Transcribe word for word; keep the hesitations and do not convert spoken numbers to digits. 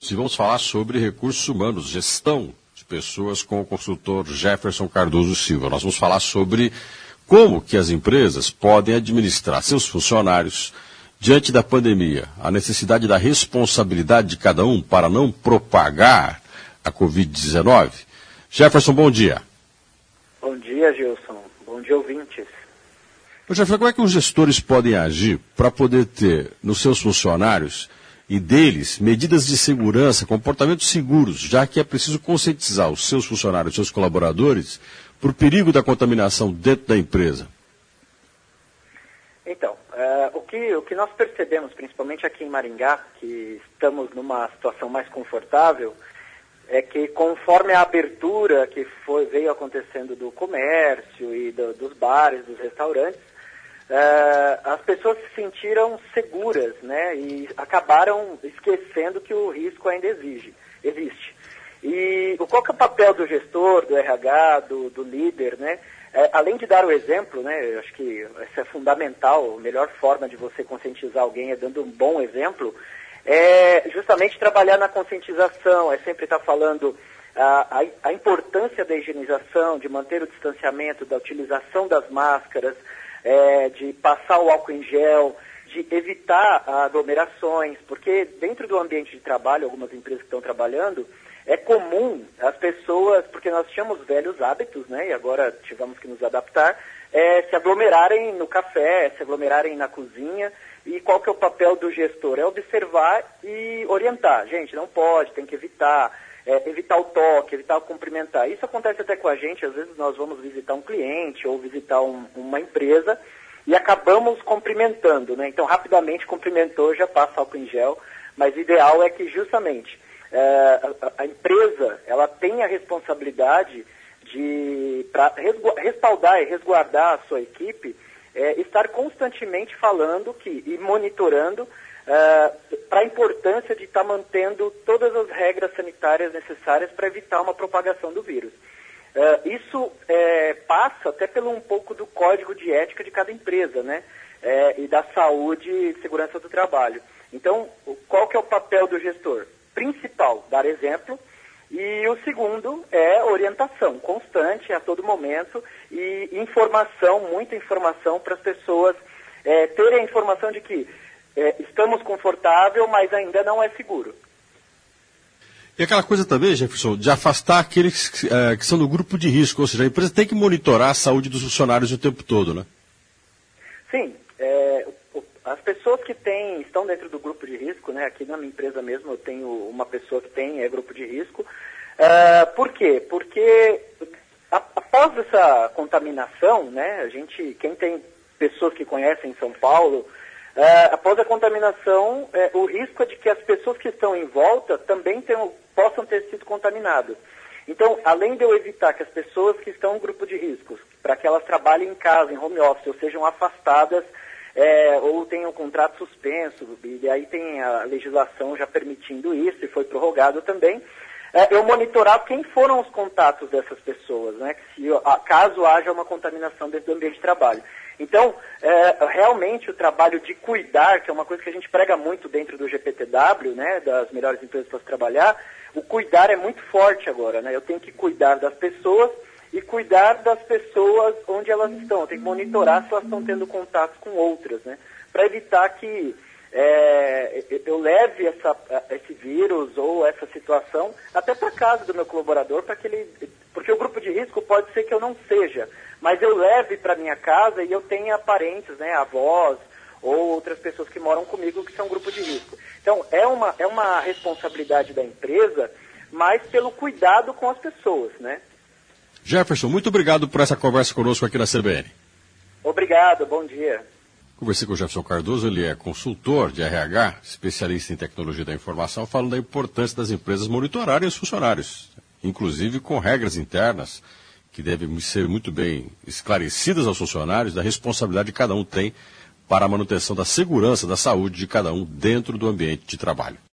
ouvintes e vamos falar sobre recursos humanos, gestão de pessoas com o consultor Jefferson Cardoso Silva. Nós vamos falar sobre como que as empresas podem administrar seus funcionários diante da pandemia, a necessidade da responsabilidade de cada um para não propagar a covid dezenove. Jefferson, bom dia. Bom dia, Gilson. Bom dia, ouvintes. Jefferson, como é que os gestores podem agir para poder ter nos seus funcionários e deles medidas de segurança, comportamentos seguros, já que é preciso conscientizar os seus funcionários, os seus colaboradores, por perigo da contaminação dentro da empresa? Então, uh, o, que, o que nós percebemos, principalmente aqui em Maringá, que estamos numa situação mais confortável, é que conforme a abertura que foi, veio acontecendo do comércio e do, dos bares, dos restaurantes, uh, as pessoas se sentiram seguras, né, e acabaram esquecendo que o risco ainda exige, existe. E qual que é o papel do gestor, do R H, do, do líder, né? É, além de dar o exemplo, né, eu acho que isso é fundamental, a melhor forma de você conscientizar alguém é dando um bom exemplo, é justamente trabalhar na conscientização, é sempre estar falando a, a, a importância da higienização, de manter o distanciamento, da utilização das máscaras, é, de passar o álcool em gel, de evitar aglomerações, porque dentro do ambiente de trabalho, algumas empresas que estão trabalhando, é comum as pessoas, porque nós tínhamos velhos hábitos, né, e agora tivemos que nos adaptar, é, se aglomerarem no café, se aglomerarem na cozinha. E qual que é o papel do gestor? É observar e orientar. Gente, não pode, tem que evitar, é, evitar o toque, evitar o cumprimentar. Isso acontece até com a gente, às vezes nós vamos visitar um cliente ou visitar um, uma empresa e acabamos cumprimentando, né? Então, rapidamente cumprimentou, já passa álcool em gel, mas o ideal é que justamente é, a, a empresa, ela tem a responsabilidade de, para respaldar e resguardar a sua equipe, É, estar constantemente falando que, e monitorando uh, para a importância de estar tá mantendo todas as regras sanitárias necessárias para evitar uma propagação do vírus. Uh, isso é, passa até pelo um pouco do código de ética de cada empresa, né? É, e da saúde e segurança do trabalho. Então, qual que é o papel do gestor? Principal, dar exemplo. E o segundo é orientação constante a todo momento e informação, muita informação para as pessoas é, terem a informação de que é, estamos confortável, mas ainda não é seguro. E aquela coisa também, Jefferson, de afastar aqueles que, é, que são do grupo de risco, ou seja, a empresa tem que monitorar a saúde dos funcionários o tempo todo, né? Sim, é, as pessoas que têm, estão dentro do grupo de risco, né, aqui na minha empresa mesmo eu tenho uma pessoa que tem é, grupo de risco. Uh, por quê? Porque a, após essa contaminação, né, a gente, quem tem pessoas que conhecem São Paulo, uh, após a contaminação, uh, o risco é de que as pessoas que estão em volta também tenham, possam ter sido contaminadas. Então, além de eu evitar que as pessoas que estão em grupo de riscos, para que elas trabalhem em casa, em home office, ou sejam afastadas, É, ou tem um contrato suspenso, e aí tem a legislação já permitindo isso, e foi prorrogado também, é, eu monitorar quem foram os contatos dessas pessoas, né, se, caso haja uma contaminação dentro do ambiente de trabalho. Então, é, realmente o trabalho de cuidar, que é uma coisa que a gente prega muito dentro do G P T W, né, das melhores empresas para se trabalhar, o cuidar é muito forte agora, né, eu tenho que cuidar das pessoas, e cuidar das pessoas onde elas estão. Tem que monitorar se elas estão tendo contato com outras, né? Para evitar que é, eu leve essa, esse vírus ou essa situação até para casa do meu colaborador, para que ele, porque o grupo de risco pode ser que eu não seja, mas eu leve para minha casa e eu tenha parentes, né, avós ou outras pessoas que moram comigo que são grupo de risco. Então, é uma, é uma responsabilidade da empresa, mas pelo cuidado com as pessoas, né? Jefferson, muito obrigado por essa conversa conosco aqui na C B N. Obrigado, bom dia. Conversei com o Jefferson Cardoso, ele é consultor de R H, especialista em tecnologia da informação, falando da importância das empresas monitorarem os funcionários, inclusive com regras internas que devem ser muito bem esclarecidas aos funcionários da responsabilidade que cada um tem para a manutenção da segurança, da saúde de cada um dentro do ambiente de trabalho.